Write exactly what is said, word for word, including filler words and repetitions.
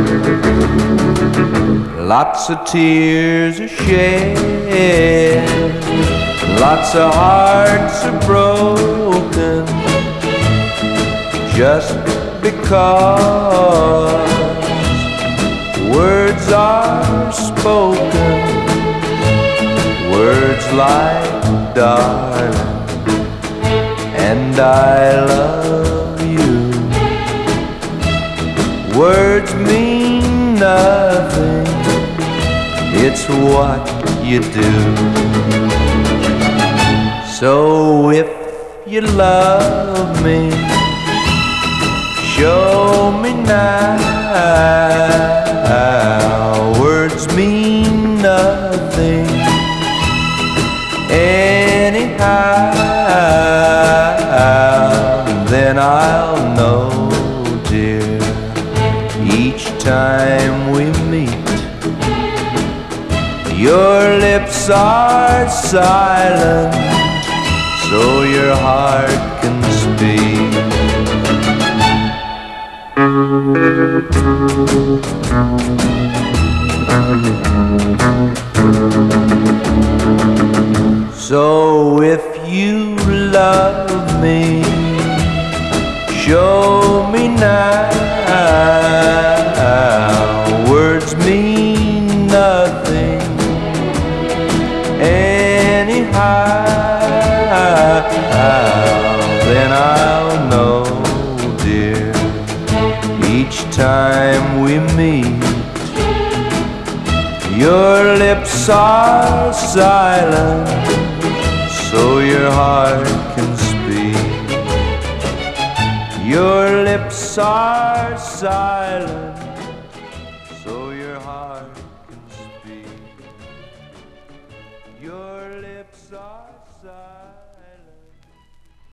Lots of tears are shed, lots of hearts are broken, just because words are spoken, words like darling, and I love you. Words mean nothing, it's what you do. So if you love me, show me now. Words mean nothing anyhow. Then I'll know, dear, each time we meet. Your lips are silent, so your heart can speak. So if you love me, show me now. Words mean nothing anyhow. Then I'll know, dear, each time we meet. Your lips are silent, so your heart can speak. Your lips are silent, so your heart can speak. Your lips are silent.